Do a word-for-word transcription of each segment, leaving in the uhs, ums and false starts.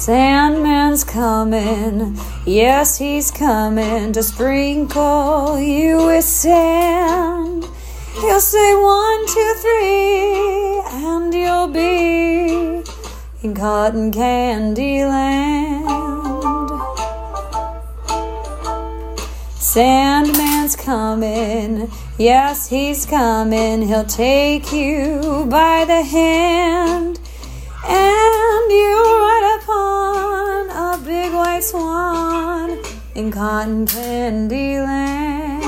Sandman's coming, yes, he's coming to sprinkle you with sand. He'll say one, two, three, and you'll be in cotton candy land. Sandman's coming, yes, he's coming. He'll take you by the hand, and you'll ride upon a big white swan in cotton candy land.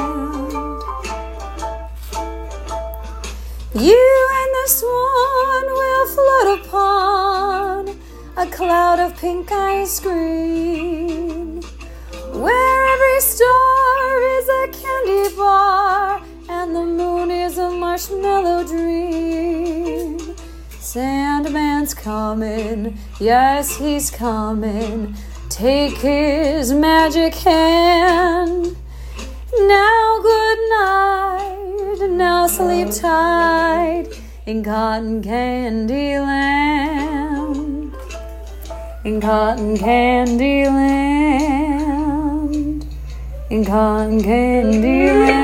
You and the swan will float upon a cloud of pink ice cream, where every star is a candy bar and the moon is a marshmallow dream. Sandman's coming, yes, he's coming. Take his magic hand. Now good night, now sleep tight in cotton candy land. In cotton candy land. In cotton candy land.